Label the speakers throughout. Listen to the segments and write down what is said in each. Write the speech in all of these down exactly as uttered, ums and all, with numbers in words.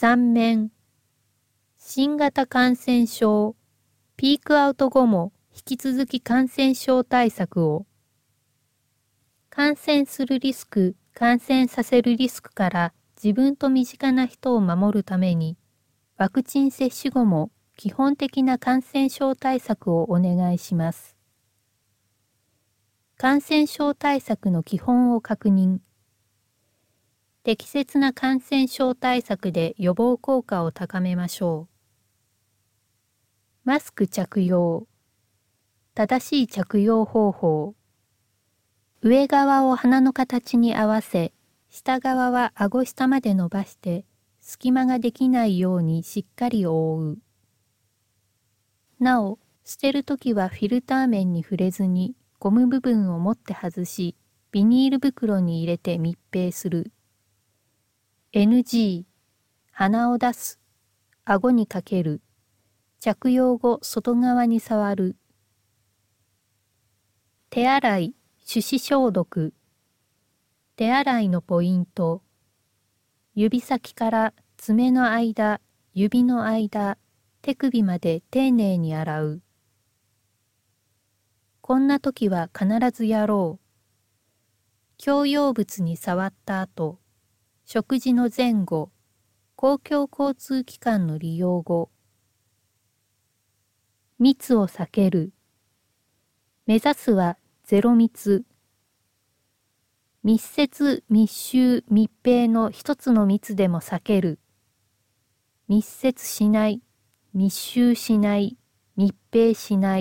Speaker 1: さん面、新型感染症、ピークアウト後も引き続き感染症対策を。感染するリスク、感染させるリスクから自分と身近な人を守るために、ワクチン接種後も基本的な感染症対策をお願いします。感染症対策の基本を確認。適切な感染症対策で予防効果を高めましょう。マスク着用。正しい着用方法。上側を鼻の形に合わせ、下側は顎下まで伸ばして、隙間ができないようにしっかり覆う。なお、捨てるときはフィルター面に触れずに、ゴム部分を持って外し、ビニール袋に入れて密閉する。エヌジー、鼻を出す、顎にかける、着用後外側に触る。手洗い、手指消毒。手洗いのポイント。指先から爪の間、指の間、手首まで丁寧に洗う。こんな時は必ずやろう。共用物に触った後、食事の前後、公共交通機関の利用後。密を避ける。目指すはゼロ密。密接、密集、密閉の一つの密でも避ける。密接しない、密集しない、密閉しない。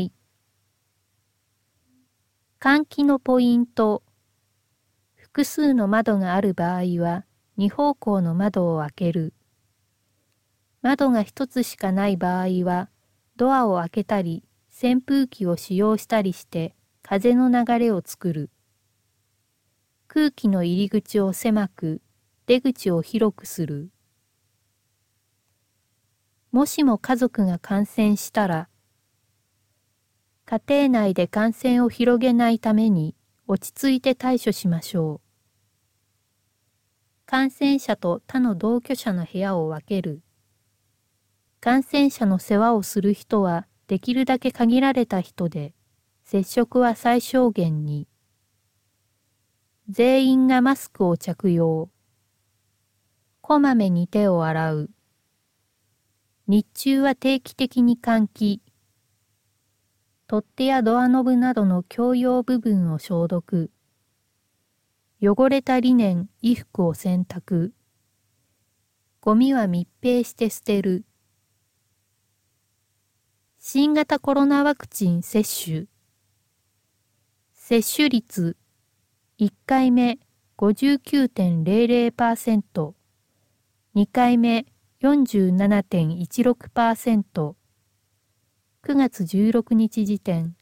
Speaker 1: 換気のポイント。複数の窓がある場合は、二方向の窓を開ける。窓が一つしかない場合は、ドアを開けたり、扇風機を使用したりして、風の流れを作る。空気の入り口を狭く、出口を広くする。もしも家族が感染したら、家庭内で感染を広げないために落ち着いて対処しましょう。感染者と他の同居者の部屋を分ける。感染者の世話をする人はできるだけ限られた人で、接触は最小限に。全員がマスクを着用。こまめに手を洗う。日中は定期的に換気。取っ手やドアノブなどの共用部分を消毒。汚れたリネン、衣服を洗濯。ゴミは密閉して捨てる。新型コロナワクチン接種。接種率いっかいめ ごじゅうきゅうてんゼロゼロパーセント、にかいめ よんじゅうななてんいちろくパーセント、くがつじゅうろくにち時点。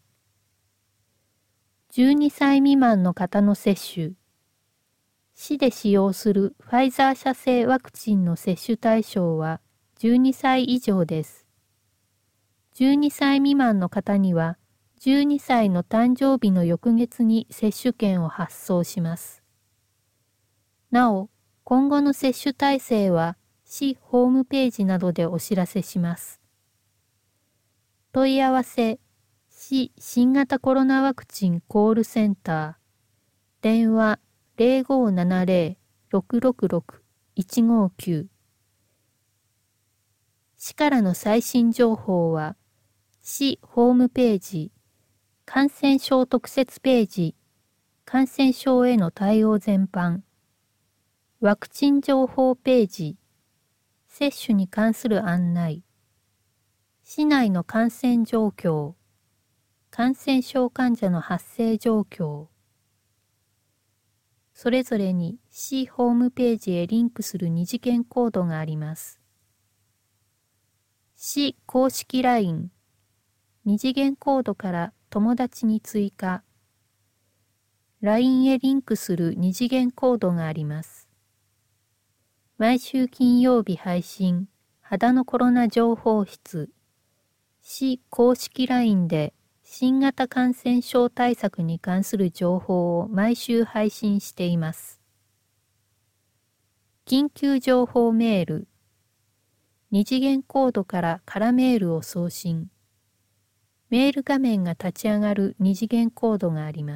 Speaker 1: じゅうにさい未満の方の接種。市で使用するファイザー社製ワクチンの接種対象はじゅうにさい以上です。じゅうにさい未満の方には、じゅうにさいの誕生日の翌月に接種券を発送します。なお、今後の接種体制は市ホームページなどでお知らせします。問い合わせ、市新型コロナワクチンコールセンター、電話ゼロごななゼロ ろくろくろく いちごきゅう。市からの最新情報は、市ホームページ、感染症特設ページ、感染症への対応全般、ワクチン情報ページ、接種に関する案内、市内の感染状況、感染症患者の発生状況、それぞれに市ホームページへリンクする二次元コードがあります。市公式 ライン、二次元コードから友達に追加。ライン へリンクする二次元コードがあります。毎週金曜日配信、肌のコロナ情報室。市公式 ライン で新型感染症対策に関する情報を毎週配信しています。緊急情報メール。 二次元コードから空メールを送信。メール画面が立ち上がる二次元コードがあります。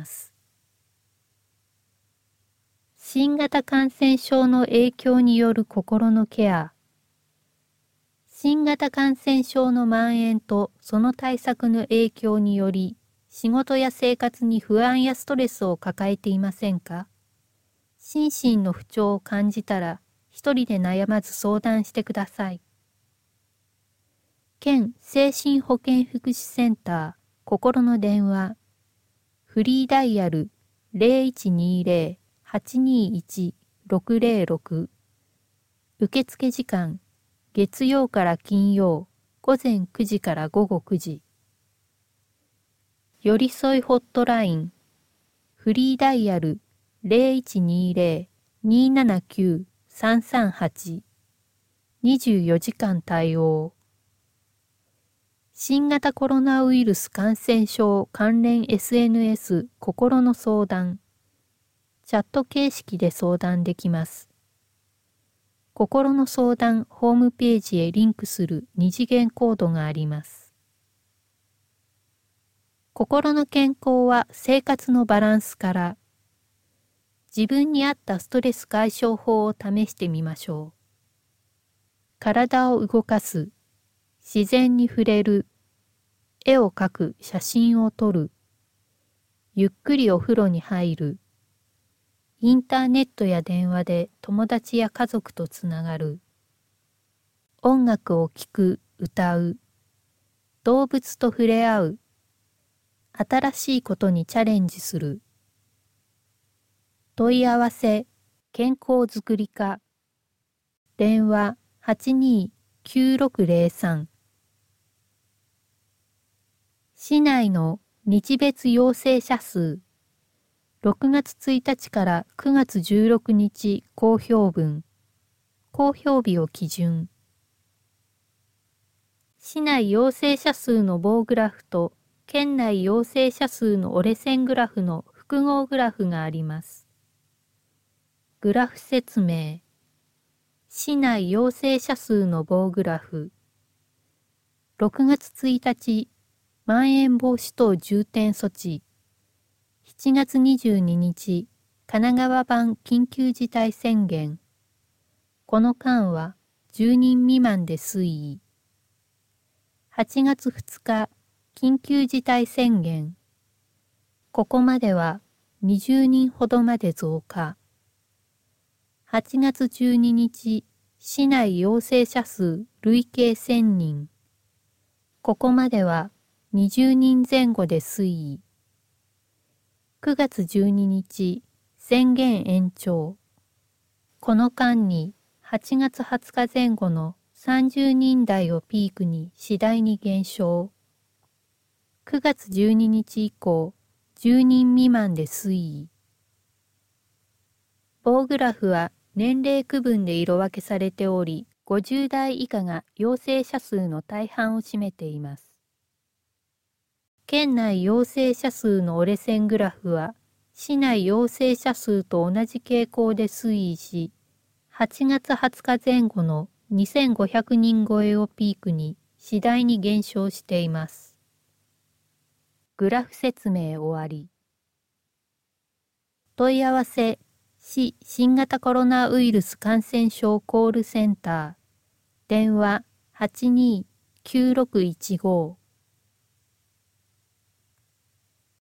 Speaker 1: 新型感染症の影響による心のケア。新型感染症の蔓延とその対策の影響により、仕事や生活に不安やストレスを抱えていませんか？心身の不調を感じたら、一人で悩まず相談してください。県精神保健福祉センター心の電話フリーダイヤル ゼロいちにゼロ はちにいち ろくゼロろく 受付時間月曜から金曜午前くじから午後くじよりそいホットラインフリーダイヤル ゼロいちにゼロ にーななきゅう さんさんはち にじゅうよじかん対応新型コロナウイルス感染症関連 エスエヌエス 心の相談。チャット形式で相談できます。心の相談ホームページへリンクする二次元コードがあります。心の健康は生活のバランスから。自分に合ったストレス解消法を試してみましょう。体を動かす。自然に触れる、絵を描く、写真を撮る、ゆっくりお風呂に入る、インターネットや電話で友達や家族とつながる、音楽を聴く、歌う、動物と触れ合う、新しいことにチャレンジする、問い合わせ、健康づくり課、電話はちにーきゅうろくゼロさん市内の日別陽性者数、ろくがつついたちからくがつじゅうろくにち公表分、公表日を基準。市内陽性者数の棒グラフと県内陽性者数の折れ線グラフの複合グラフがあります。グラフ説明。市内陽性者数の棒グラフ。ろくがつついたち、まん延防止等重点措置。しちがつにじゅうににち、神奈川版緊急事態宣言。この間はじゅうにん未満で推移。はちがつふつか、緊急事態宣言。ここまではにじゅうにんほどまで増加。はちがつじゅうににち、市内陽性者数累計せんにん。ここまではにじゅうにんぜん後で推移。くがつじゅうににち、宣言延長。この間にはちがつはつか前後のさんじゅうにん台をピークに次第に減少。くがつじゅうににち以降、じゅうにん未満で推移。棒グラフは年齢区分で色分けされており、ごじゅうだい以下が陽性者数の大半を占めています。県内陽性者数の折れ線グラフは、市内陽性者数と同じ傾向で推移し、はちがつはつか前後のにせんごひゃくにん超えをピークに次第に減少しています。グラフ説明終わり。問い合わせ、市新型コロナウイルス感染症コールセンター、電話はちにーきゅうろくいちご